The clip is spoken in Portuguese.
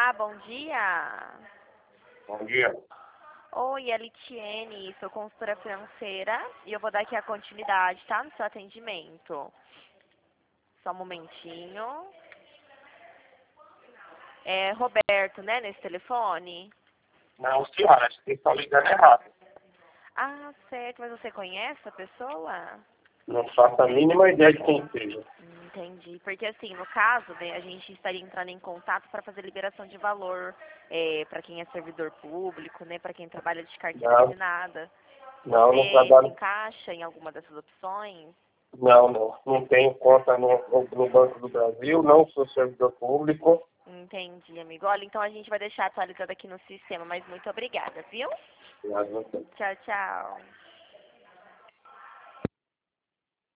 Olá, bom dia. Bom dia. Oi, Elitiene, sou consultora financeira e eu vou dar aqui a continuidade, tá? No seu atendimento. Só um momentinho. É Roberto, né, nesse telefone? Não, senhora, acho que vocês estão ligando errado. Ah, certo, mas você conhece a pessoa? Não faço a mínima ideia de quem seja. Entendi. Porque assim, no caso, né, a gente estaria entrando em contato para fazer liberação de valor para quem é servidor público, né, para quem trabalha de carteira Não, assinada. não Você se trabalho. encaixa em alguma dessas opções? Não tenho conta no Banco do Brasil, não sou servidor público. Entendi, amigo. Olha, então a gente vai deixar atualizado aqui no sistema, mas muito obrigada, viu? Mas não tenho. Tchau, tchau.